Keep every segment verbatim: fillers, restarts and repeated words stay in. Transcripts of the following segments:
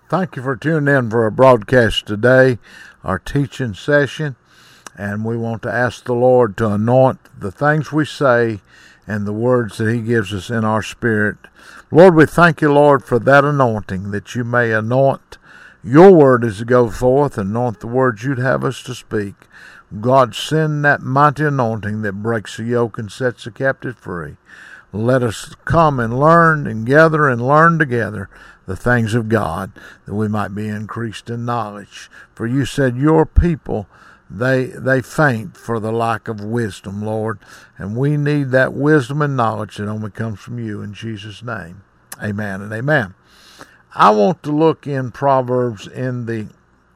Thank you for tuning in for our broadcast today, our teaching session, and we want to ask the Lord to anoint the things we say and the words that He gives us in our spirit. Lord, we thank you, Lord, for that anointing, that you may anoint your word as you go forth, anoint the words you'd have us to speak. God, send that mighty anointing that breaks the yoke and sets the captive free. Let us come and learn and gather and learn together the things of God, that we might be increased in knowledge. For you said your people, they they faint for the lack of wisdom, Lord. And we need that wisdom and knowledge that only comes from you. In Jesus' name, amen and amen. I want to look in Proverbs in the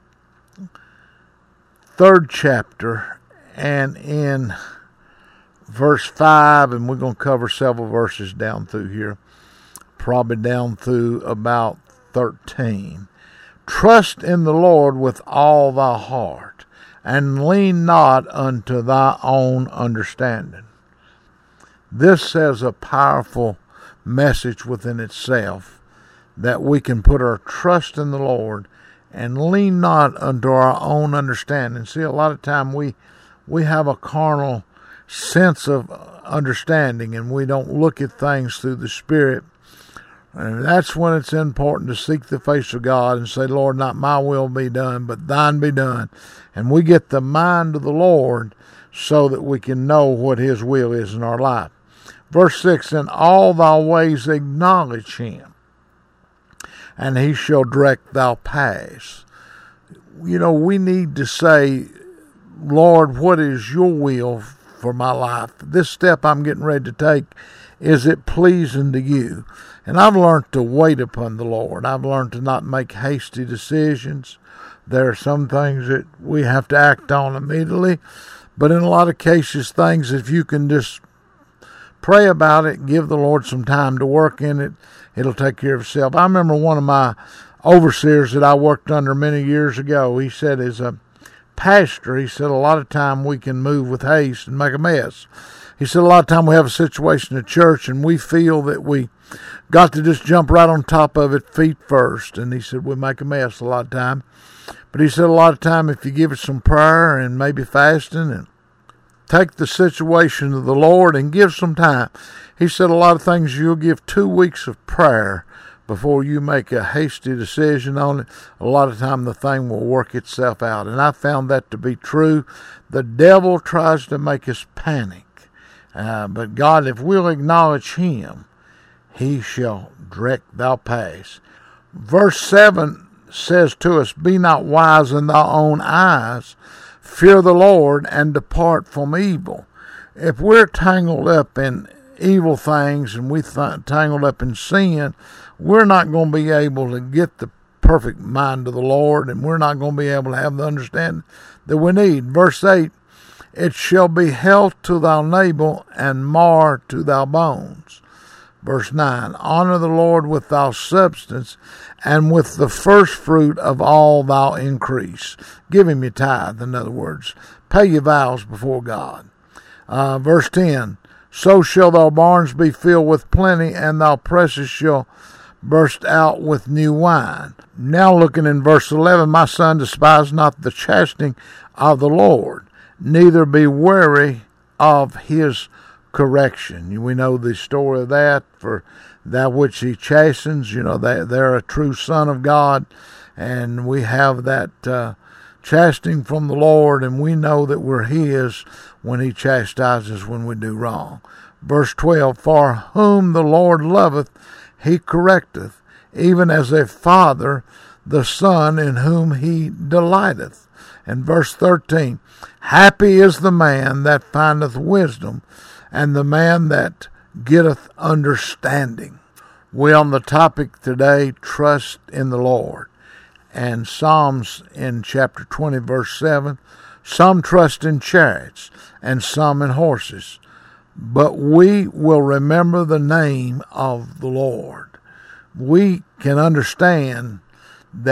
third chapter and in verse five, and we're going to cover several verses down through here, probably down through about thirteen. Trust in the Lord with all thy heart, and lean not unto thy own understanding. This says a powerful message within itself, that we can put our trust in the Lord and lean not unto our own understanding. See, a lot of time we we have a carnal sense of understanding, and we don't look at things through the Spirit. And that's when it's important to seek the face of God and say, Lord, not my will be done, but thine be done. And we get the mind of the Lord so that we can know what his will is in our life. Verse six, in all thy ways acknowledge him, and he shall direct thy paths. You know, we need to say, Lord, what is your will for my life? This step I'm getting ready to take, is it pleasing to you? And I've learned to wait upon the Lord. I've learned to not make hasty decisions. There are some things that we have to act on immediately, but in a lot of cases, things, if you can just pray about it, give the Lord some time to work in it, it'll take care of itself. I remember one of my overseers that I worked under many years ago, he said, as a pastor, he said, a lot of time we can move with haste and make a mess. He said, a lot of time we have a situation at church and we feel that we got to just jump right on top of it feet first. And he said, we make a mess a lot of time. But he said, a lot of time if you give it some prayer and maybe fasting and take the situation to the Lord and give some time. He said, a lot of things you'll give two weeks of prayer before you make a hasty decision on it. A lot of time the thing will work itself out. And I found that to be true. The devil tries to make us panic. Uh, but God, if we'll acknowledge him, he shall direct thy paths. Verse seven says to us, be not wise in thy own eyes, fear the Lord and depart from evil. If we're tangled up in evil things and we th- tangled up in sin, we're not going to be able to get the perfect mind of the Lord, and we're not going to be able to have the understanding that we need. Verse eight, it shall be health to thy navel and marrow to thy bones. Verse nine, honor the Lord with thy substance and with the first fruit of all thy increase. Give him your tithe, in other words. Pay your vows before God. Uh, verse ten, so shall thy barns be filled with plenty, and thy presses shall burst out with new wine. Now looking in verse eleven, my son, despise not the chastening of the Lord, neither be weary of his correction. We know the story of that, for that which he chastens, you know, they, they're a true son of God, and we have that uh, chastening from the Lord, and we know that we're his when he chastises when we do wrong. Verse twelve, for whom the Lord loveth, he correcteth, even as a father the son in whom he delighteth. And verse thirteen, happy is the man that findeth wisdom, and the man that getteth understanding. We on the topic today, trust in the Lord. And Psalms in chapter twenty, verse seven, some trust in chariots, and some in horses, but we will remember the name of the Lord. We can understand that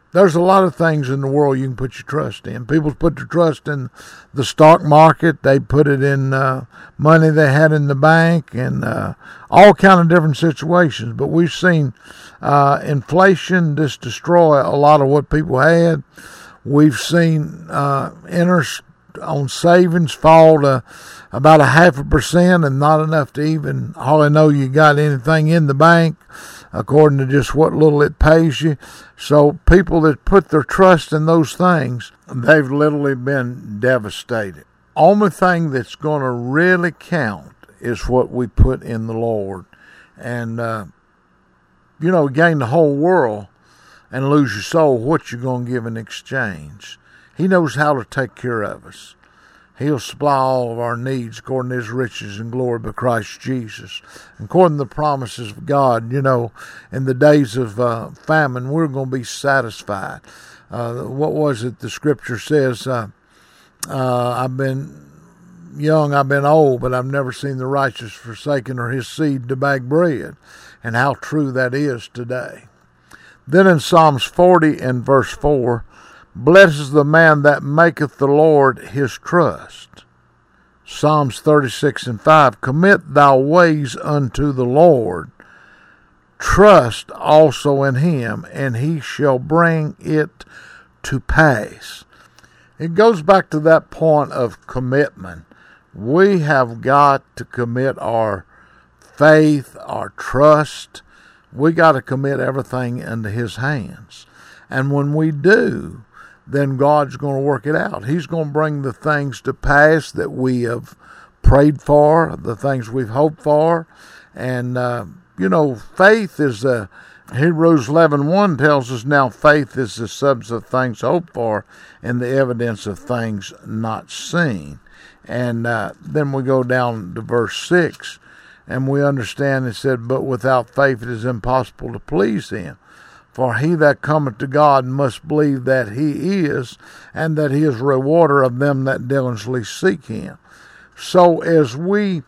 There's a lot of things in the world you can put your trust in. People put their trust in the stock market. They put it in uh, money they had in the bank, and uh, all kind of different situations. But we've seen uh, inflation just destroy a lot of what people had. We've seen uh, interest on savings fall to about a half a percent, and not enough to even hardly know you got anything in the bank, according to just what little it pays you. So people that put their trust in those things, they've literally been devastated. Only thing that's going to really count is what we put in the Lord. And, uh, you know, gain the whole world and lose your soul, what you going to give in exchange? He knows how to take care of us. He'll supply all of our needs according to his riches and glory by Christ Jesus. According to the promises of God, you know, in the days of uh, famine, we're going to be satisfied. Uh, what was it? The scripture says, uh, uh, I've been young, I've been old, but I've never seen the righteous forsaken or his seed to beg bread. And how true that is today. Then in Psalms forty and verse four, blessed is the man that maketh the Lord his trust. Psalms thirty-six and five, commit thy ways unto the Lord. Trust also in him, and he shall bring it to pass. It goes back to that point of commitment. We have got to commit our faith, our trust. We got to commit everything into his hands. And when we do, then God's going to work it out. He's going to bring the things to pass that we have prayed for, the things we've hoped for. And, uh, you know, faith is, uh, Hebrews eleven one tells us, now faith is the substance of things hoped for and the evidence of things not seen. And uh, then we go down to verse six, and we understand it said, but without faith it is impossible to please him. For he that cometh to God must believe that he is, and that he is a rewarder of them that diligently seek him. So as we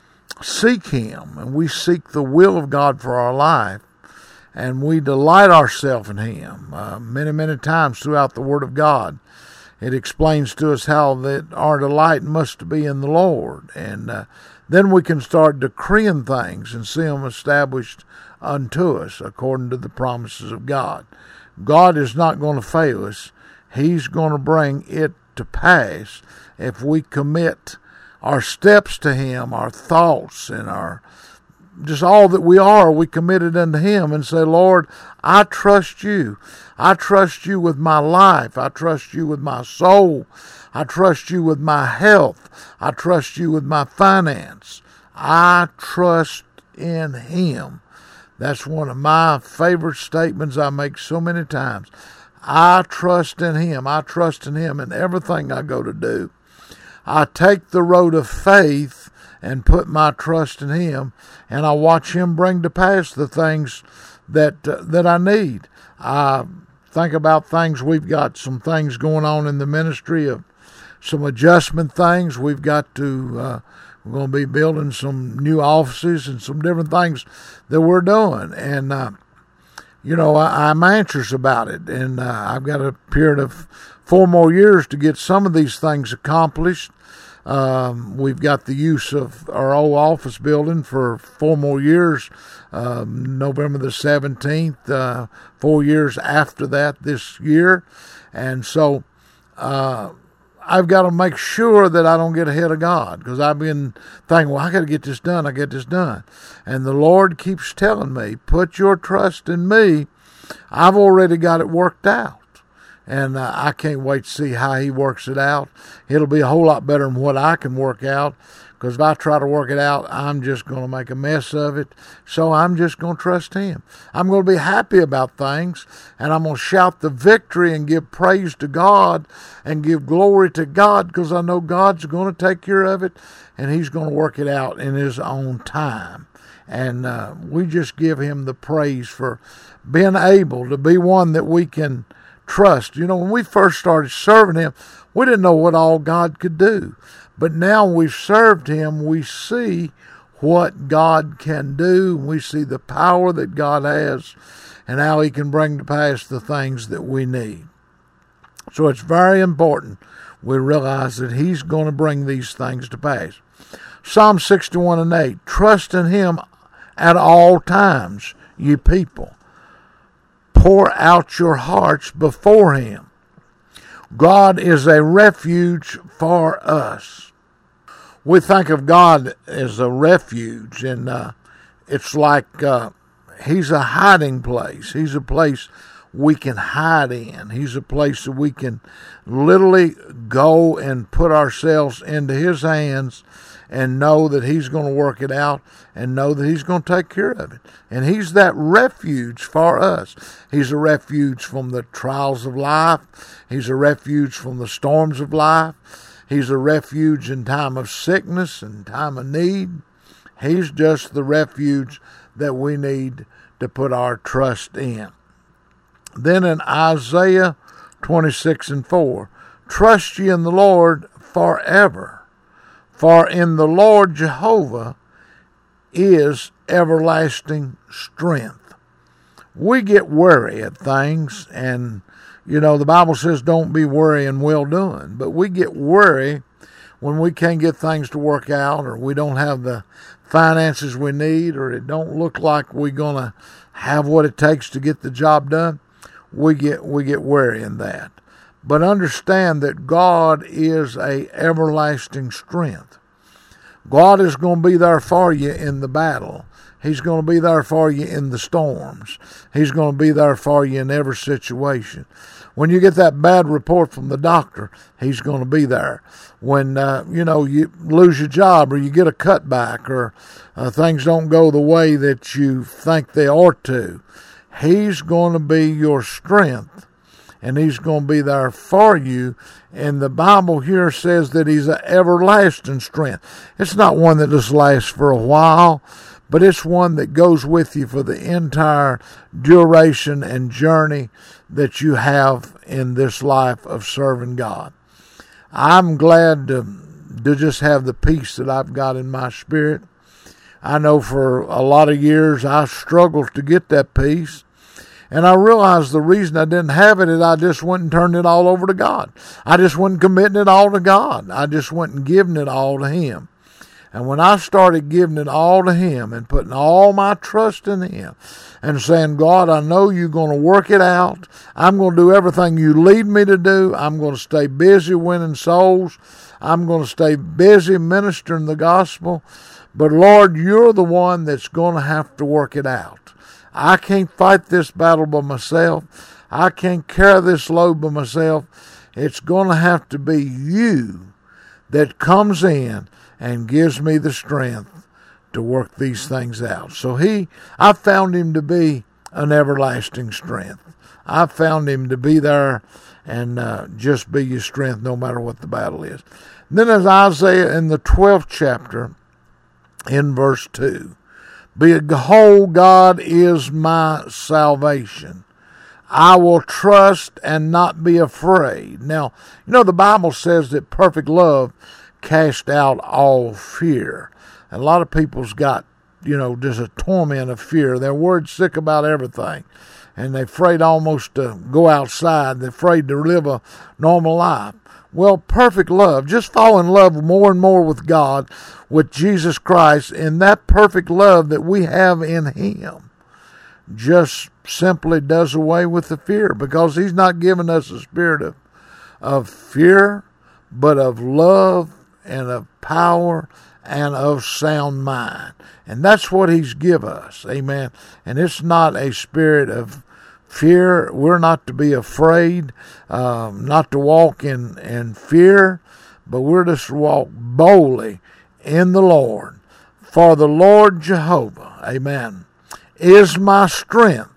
seek him, and we seek the will of God for our life, and we delight ourselves in him, uh, many, many times throughout the Word of God, it explains to us how that our delight must be in the Lord. And uh, then we can start decreeing things and see them established unto us according to the promises of God. God is not going to fail us. He's going to bring it to pass if we commit our steps to him, our thoughts and our just all that we are, we commit it unto him and say, Lord, I trust you. I trust you with my life. I trust you with my soul. I trust you with my health. I trust you with my finance. I trust in him. That's one of my favorite statements I make so many times. I trust in him. I trust in him in everything I go to do. I take the road of faith and put my trust in him, and I watch him bring to pass the things that uh, that I need. I think about things. We've got some things going on in the ministry of some adjustment things. We've got to, uh, we're going to be building some new offices and some different things that we're doing. And, uh, you know, I, I'm anxious about it. And uh, I've got a period of four more years to get some of these things accomplished. Um, we've got the use of our old office building for four more years, um, November the seventeenth, uh, four years after that this year. And so uh, I've got to make sure that I don't get ahead of God, because I've been thinking, well, I got to get this done, I get this done. And the Lord keeps telling me, put your trust in me. I've already got it worked out. And uh, I can't wait to see how he works it out. It'll be a whole lot better than what I can work out, because if I try to work it out, I'm just going to make a mess of it. So I'm just going to trust him. I'm going to be happy about things, and I'm going to shout the victory and give praise to God and give glory to God, because I know God's going to take care of it, and he's going to work it out in his own time. And uh, we just give him the praise for being able to be one that we can trust. You know, when we first started serving him, we didn't know what all God could do. But now we've served him, we see what God can do. We see the power that God has. and how he can bring to pass the things that we need. So it's very important we realize that he's going to bring these things to pass. Psalm sixty-one and eight, trust in him at all times, you people. Pour out your hearts before him. God is a refuge for us. We think of God as a refuge, and uh, it's like uh, he's a hiding place. He's a place we can hide in. He's a place that we can literally go and put ourselves into his hands and know that he's going to work it out and know that he's going to take care of it. And he's that refuge for us. He's a refuge from the trials of life. He's a refuge from the storms of life. He's a refuge in time of sickness and time of need. He's just the refuge that we need to put our trust in. Then in Isaiah twenty-six and four, trust ye in the Lord forever, for in the Lord Jehovah is everlasting strength. We get worry at things, and you know, the Bible says don't be worry in well-doing, but we get worry when we can't get things to work out, or we don't have the finances we need, or it don't look like we're going to have what it takes to get the job done. We get we get worry in that. But understand that God is a everlasting strength. God is going to be there for you in the battle. He's going to be there for you in the storms. He's going to be there for you in every situation. When you get that bad report from the doctor, he's going to be there. When, uh, you know, you lose your job or you get a cutback or uh, things don't go the way that you think they ought to, he's going to be your strength, and he's going to be there for you. And the Bible here says that he's an everlasting strength. It's not one that just lasts for a while, but it's one that goes with you for the entire duration and journey that you have in this life of serving God. I'm glad to, to just have the peace that I've got in my spirit. I know for a lot of years I struggled to get that peace. And I realized the reason I didn't have it is I just went and turned it all over to God. I just wasn't committing it all to God. I just wasn't giving it all to him. And when I started giving it all to him and putting all my trust in him and saying, God, I know you're going to work it out. I'm going to do everything you lead me to do. I'm going to stay busy winning souls. I'm going to stay busy ministering the gospel. But Lord, you're the one that's going to have to work it out. I can't fight this battle by myself. I can't carry this load by myself. It's going to have to be you that comes in and gives me the strength to work these things out. So he, I found him to be an everlasting strength. I found him to be there and uh, just be your strength no matter what the battle is. And then as Isaiah in the twelfth chapter, in verse two, behold, God is my salvation. I will trust and not be afraid. Now, you know, the Bible says that perfect love cast out all fear. And a lot of people's got, you know, just a torment of fear. They're worried sick about everything. And they're afraid almost to go outside. They're afraid to live a normal life. Well, perfect love, just fall in love more and more with God, with Jesus Christ, and that perfect love that we have in him just simply does away with the fear, because he's not giving us a spirit of, of fear, but of love and of power and of sound mind. And that's what he's given us, amen. And it's not a spirit of fear. We're not to be afraid, um, not to walk in, in fear, but we're just to walk boldly in the Lord. For the Lord Jehovah, amen, is my strength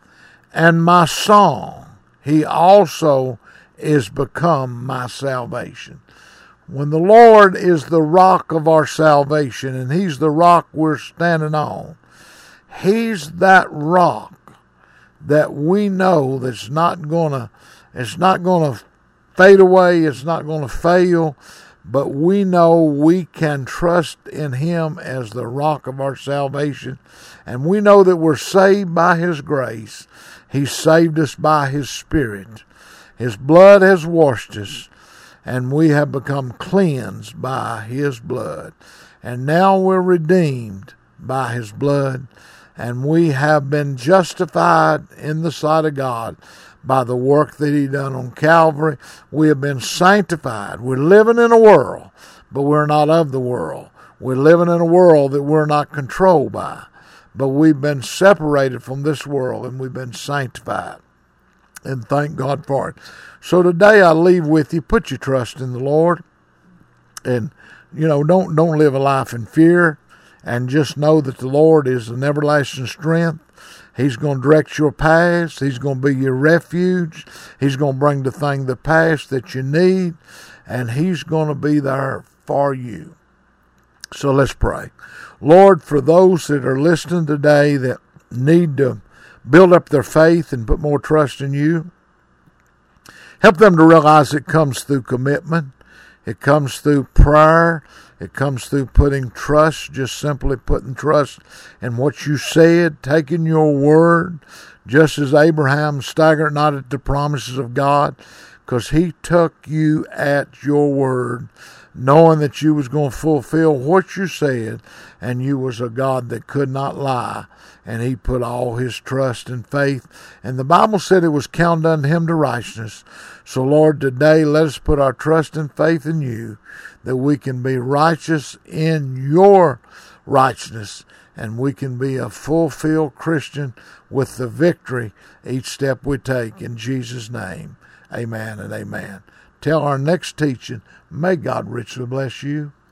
and my song. He also is become my salvation. When the Lord is the rock of our salvation, and he's the rock we're standing on, he's that rock that we know that's not gonna, it's not gonna fade away, it's not gonna fail, but we know we can trust in Him as the rock of our salvation, and we know that we're saved by His grace. He saved us by His Spirit. His blood has washed us, and we have become cleansed by His blood. And now we're redeemed by His blood, and we have been justified in the sight of God by the work that He done on Calvary. We have been sanctified. We're living in a world, but we're not of the world. We're living in a world that we're not controlled by, but we've been separated from this world, and we've been sanctified. And thank God for it. So today I leave with you, put your trust in the Lord, and you know, don't don't live a life in fear, and just know that the Lord is an everlasting strength. He's going to direct your paths. He's going to be your refuge. He's going to bring the thing to pass that you need, and He's going to be there for you. So let's pray. Lord, for those that are listening today that need to build up their faith and put more trust in You, help them to realize it comes through commitment. It comes through prayer. It comes through putting trust, just simply putting trust in what You said, taking Your word, just as Abraham staggered not at the promises of God, because he took You at Your word, knowing that You was going to fulfill what You said, and You was a God that could not lie, and he put all his trust and faith. And the Bible said it was counted unto him to righteousness. So, Lord, today let us put our trust and faith in You, that we can be righteous in Your righteousness, and we can be a fulfilled Christian with the victory each step we take. In Jesus' name, amen and amen. Till our next teaching, may God richly bless you.